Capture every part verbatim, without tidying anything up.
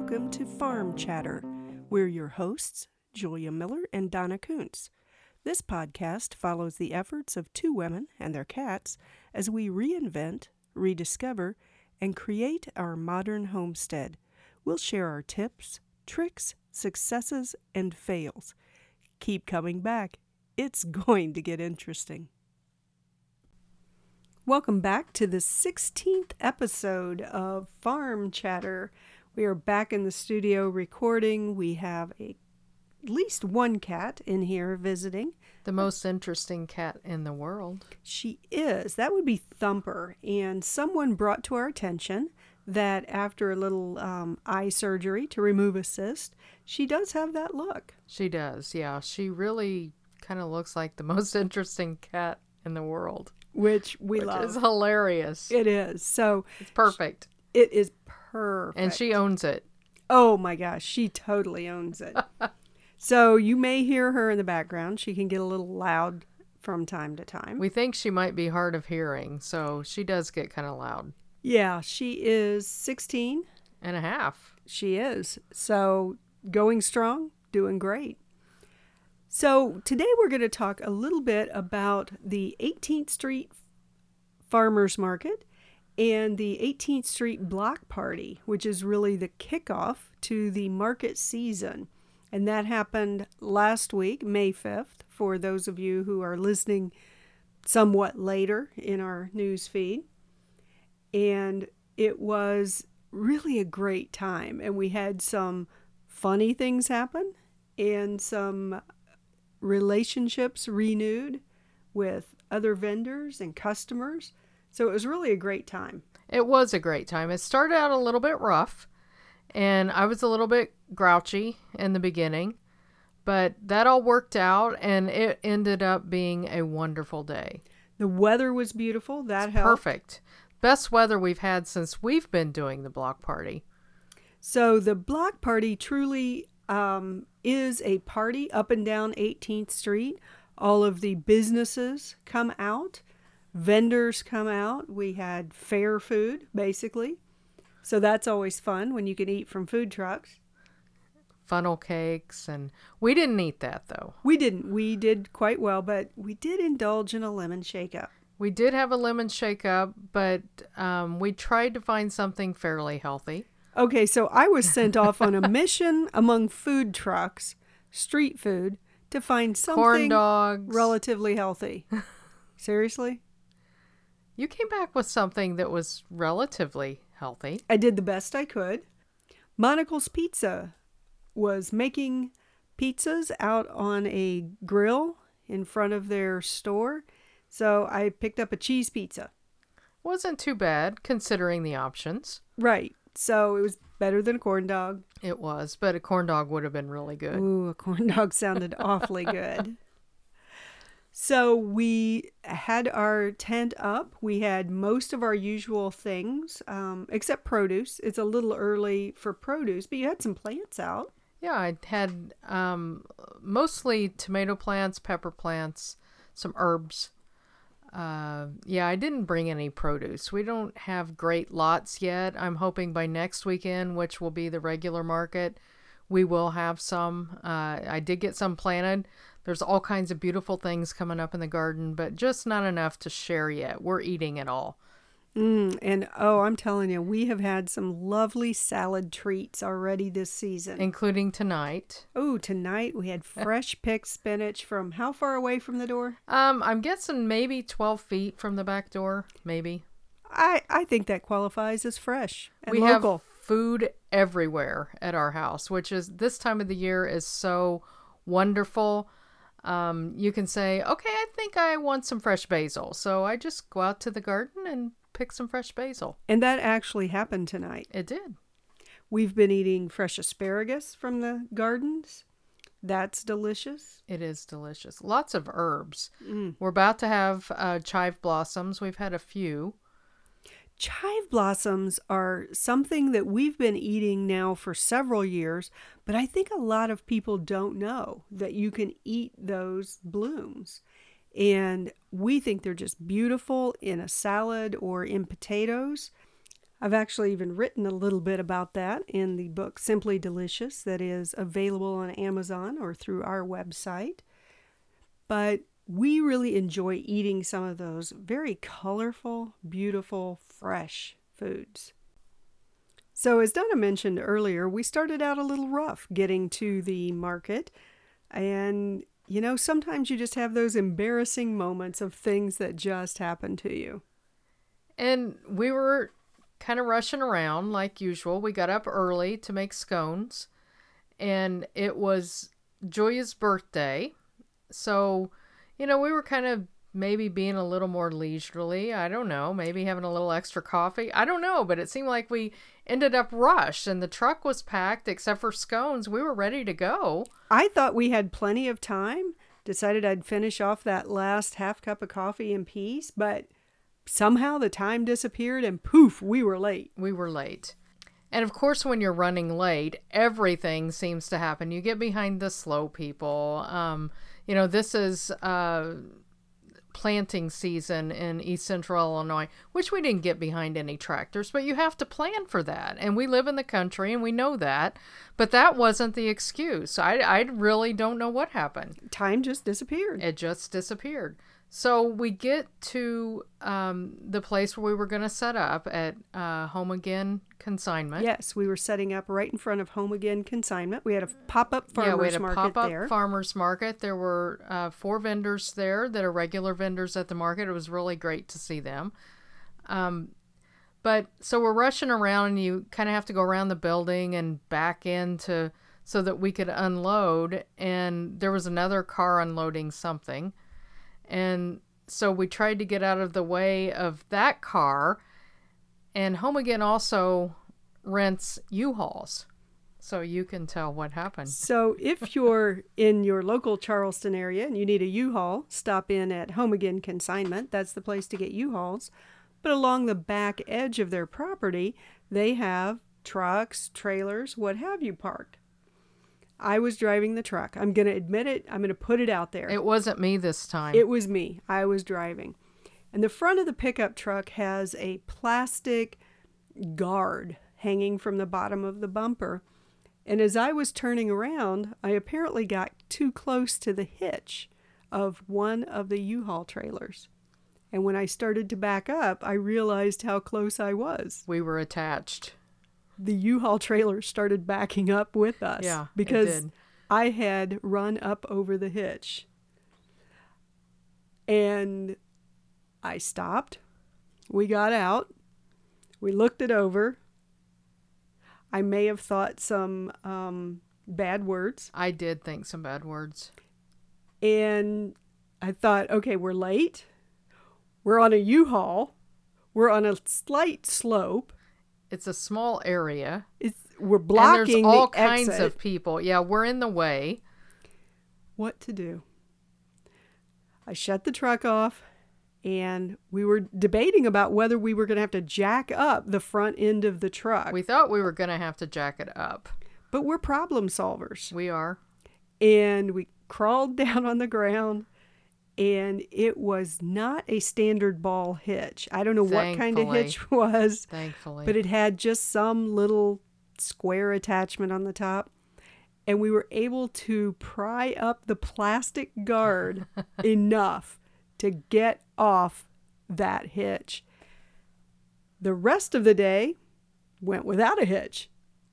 welcome to Farm Chatter. We're your hosts, Julia Miller and Donna Kuntz. This podcast follows the efforts of two women and their cats as we reinvent, rediscover, and create our modern homestead. We'll share our tips, tricks, successes, and fails. Keep coming back. It's going to get interesting. Welcome back to the sixteenth episode of Farm Chatter. We are back in the studio recording. We have a, at least one cat in here visiting. The most interesting cat in the world. She is. That would be Thumper. And someone brought to our attention that after a little um, eye surgery to remove a cyst, she does have that look. She does, yeah. She really kind of looks like the most interesting cat in the world. Which we Which love. is hilarious. It is. So it's perfect. It is perfect. And she owns it. Oh my gosh, she totally owns it. So you may hear her in the background. She can get a little loud from time to time. We think she might be hard of hearing, so she does get kind of loud. Yeah, she is sixteen. And a half. She is. So going strong, doing great. So today we're going to talk a little bit about the eighteenth Street Farmers Market and the eighteenth Street Block Party, which is really the kickoff to the market season. And that happened last week, May fifth, for those of you who are listening somewhat later in our news feed. And it was really a great time. And we had some funny things happen and some relationships renewed with other vendors and customers. So it was really a great time. It was a great time. It started out a little bit rough, and I was a little bit grouchy in the beginning, but that all worked out, and it ended up being a wonderful day. The weather was beautiful. That it's helped. Perfect. Best weather we've had since we've been doing the block party. So the block party truly um, is a party up and down eighteenth Street. All of the businesses come out. Vendors come out. We had fair food, basically. So that's always fun when you can eat from food trucks. Funnel cakes, and we didn't eat that, though. We didn't. We did quite well, but we did indulge in a lemon shake-up. We did have a lemon shake-up, but um, we tried to find something fairly healthy. Okay, so I was sent off on a mission among food trucks, street food, to find something corn dogs, relatively healthy. Seriously? You came back with something that was relatively healthy. I did the best I could. Monocle's Pizza was making pizzas out on a grill in front of their store. So I picked up a cheese pizza. Wasn't too bad, considering the options. Right. So it was better than a corn dog. It was, but a corn dog would have been really good. Ooh, a corn dog sounded awfully good. So we had our tent up. We had most of our usual things, um, except produce. It's a little early for produce, but you had some plants out. Yeah, I had um, mostly tomato plants, pepper plants, some herbs. Uh, yeah, I didn't bring any produce. We don't have great lots yet. I'm hoping by next weekend, which will be the regular market, we will have some. Uh, I did get some planted. There's all kinds of beautiful things coming up in the garden, but just not enough to share yet. We're eating it all. Mm, and oh, I'm telling you, we have had some lovely salad treats already this season. Including tonight. Oh, tonight we had fresh picked spinach from how far away from the door? Um, I'm guessing maybe twelve feet from the back door, maybe. I, I think that qualifies as fresh and we local. have food everywhere at our house, which is this time of the year is so wonderful. Um, you can say, okay, I think I want some fresh basil. So I just go out to the garden and pick some fresh basil. And that actually happened tonight. It did. We've been eating fresh asparagus from the gardens. That's delicious. It is delicious. Lots of herbs. Mm. We're about to have uh, chive blossoms. We've had a few. Chive blossoms are something that we've been eating now for several years, but I think a lot of people don't know that you can eat those blooms. And we think they're just beautiful in a salad or in potatoes. I've actually even written a little bit about that in the book Simply Delicious that is available on Amazon or through our website. But we really enjoy eating some of those very colorful, beautiful, fresh foods. So as Donna mentioned earlier, we started out a little rough getting to the market. And, you know, sometimes you just have those embarrassing moments of things that just happen to you. And we were kind of rushing around like usual. We got up early to make scones, and it was Julia's birthday. So, you know, we were kind of maybe being a little more leisurely. I don't know, maybe having a little extra coffee. I don't know, but it seemed like we ended up rushed, and the truck was packed except for scones. We were ready to go. I thought we had plenty of time. Decided I'd finish off that last half cup of coffee in peace, but somehow the time disappeared and poof, we were late. We were late. And of course, when you're running late, everything seems to happen. You get behind the slow people. Um, you know, this is uh, planting season in East Central Illinois, which we didn't get behind any tractors, but you have to plan for that. And we live in the country and we know that. But that wasn't the excuse. I, I really don't know what happened. Time just disappeared. It just disappeared. So we get to um, the place where we were going to set up at uh, Home Again Consignment. Yes, we were setting up right in front of Home Again Consignment. We had a pop-up farmer's yeah, we had a market pop-up there. farmer's market. There were uh, four vendors there that are regular vendors at the market. It was really great to see them. Um, but so we're rushing around, and you kind of have to go around the building and back into so that we could unload. And there was another car unloading something. And so we tried to get out of the way of that car. And Home Again also rents U-Hauls. So you can tell what happened. So if you're in your local Charleston area and you need a U-Haul, stop in at Home Again Consignment. That's the place to get U-Hauls. But along the back edge of their property, they have trucks, trailers, what have you parked. I was driving the truck. I'm going to admit it. I'm going to put it out there. It wasn't me this time. It was me. I was driving. And the front of the pickup truck has a plastic guard hanging from the bottom of the bumper. And as I was turning around, I apparently got too close to the hitch of one of the U-Haul trailers. And when I started to back up, I realized how close I was. We were attached. The U-Haul trailer started backing up with us. Yeah, because it did. I had run up over the hitch. And I stopped. We got out. We looked it over. I may have thought some um, bad words. I did think some bad words. And I thought, okay, we're late. We're on a U-Haul. We're on a slight slope. It's a small area. It's we're blocking and there's all the kinds exit. of people. Yeah, we're in the way. What to do? I shut the truck off, and we were debating about whether we were going to have to jack up the front end of the truck. We thought we were going to have to jack it up. But we're problem solvers. We are. And we crawled down on the ground, and it was not a standard ball hitch. I don't know what kind of hitch was. Thankfully. But it had just some little square attachment on the top. And we were able to pry up the plastic guard enough to get off that hitch. The rest of the day went without a hitch.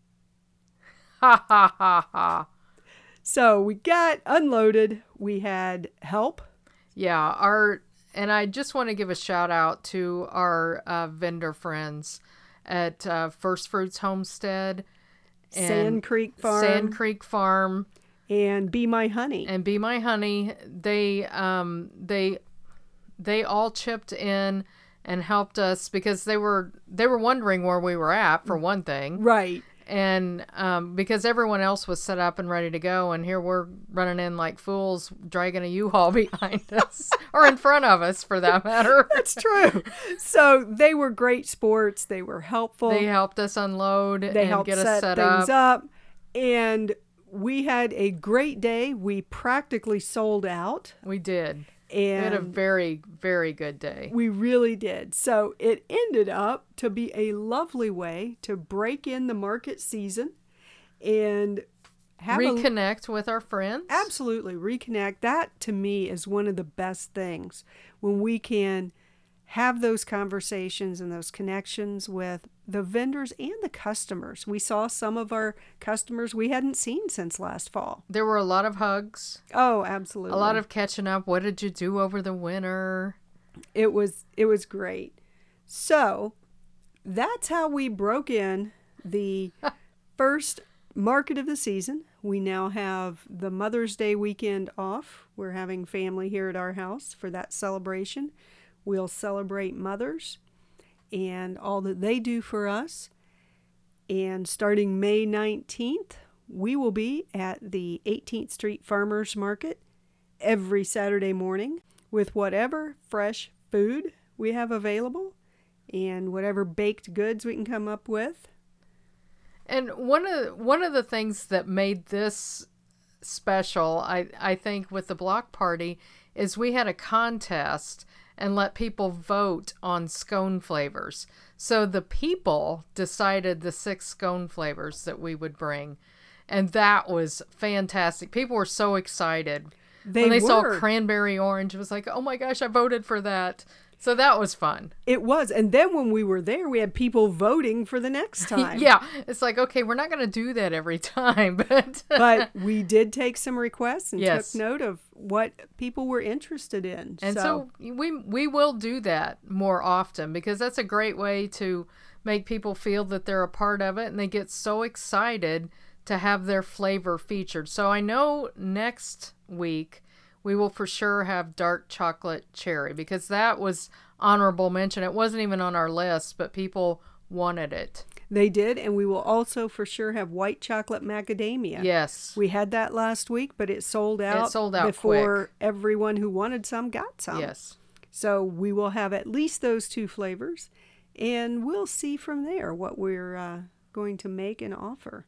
Ha ha ha ha. So we got unloaded. We had help. Yeah, our and I just want to give a shout out to our uh, vendor friends at uh, First Fruits Homestead, and Sand Creek Farm, Sand Creek Farm, and Be My Honey, and Be My Honey. They um they they all chipped in and helped us because they were they were wondering where we were at, for one thing, right? And um, because everyone else was set up and ready to go, and here we're running in like fools, dragging a U-Haul behind us, or in front of us, for that matter. That's true. So they were great sports. They were helpful. They helped us unload they and helped get set us set things up. up. And we had a great day. We practically sold out. We did. And we had a very, very good day. We really did. So it ended up to be a lovely way to break in the market season and have reconnect a, with our friends. Absolutely. Reconnect. That to me is one of the best things, when we can have those conversations and those connections with the vendors and the customers. We saw some of our customers we hadn't seen since last fall. There were a lot of hugs. Oh, absolutely. A lot of catching up. What did you do over the winter? It was it was great. So that's how we broke in the first market of the season. We now have the Mother's Day weekend off. We're having family here at our house for that celebration. We'll celebrate mothers and all that they do for us. And starting May nineteenth, we will be at the eighteenth Street Farmers Market every Saturday morning with whatever fresh food we have available and whatever baked goods we can come up with. And one of one of the things that made this special, I, I think, with the block party is we had a contest and let people vote on scone flavors. So the people decided the six scone flavors that we would bring. And that was fantastic. People were so excited. They when they were. saw cranberry orange, it was like, oh my gosh, I voted for that. So that was fun. It was. And then when we were there, we had people voting for the next time. Yeah. It's like, okay, we're not going to do that every time. But but we did take some requests and yes. took note of what people were interested in. And so, so we we will do that more often, because that's a great way to make people feel that they're a part of it, and they get so excited to have their flavor featured. So I know next week we will for sure have dark chocolate cherry, because that was honorable mention. It wasn't even on our list, but people wanted it. They did, and we will also for sure have white chocolate macadamia. Yes. We had that last week, but it sold out, it sold out before quick. Everyone who wanted some got some. Yes. So we will have at least those two flavors, and we'll see from there what we're uh, going to make and offer.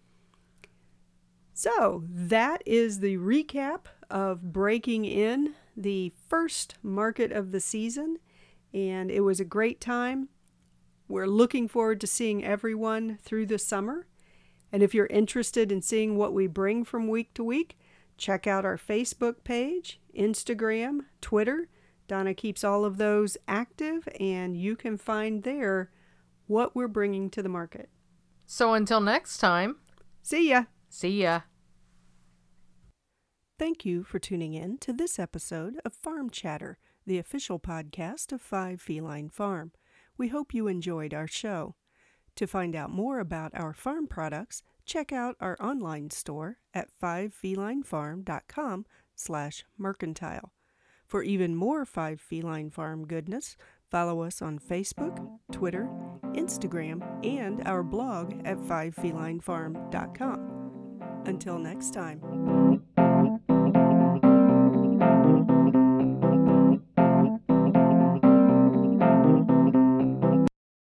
So that is the recap of breaking in the first market of the season, and it was a great time. We're looking forward to seeing everyone through the summer. And if you're interested in seeing what we bring from week to week, check out our Facebook page, Instagram, Twitter. Donna keeps all of those active, and you can find there what we're bringing to the market. So until next time, see ya. See ya. Thank you for tuning in to this episode of Farm Chatter, the official podcast of Five Feline Farm. We hope you enjoyed our show. To find out more about our farm products, check out our online store at five feline farm dot com slash mercantile. For even more Five Feline Farm goodness, follow us on Facebook, Twitter, Instagram, and our blog at five feline farm dot com. Until next time.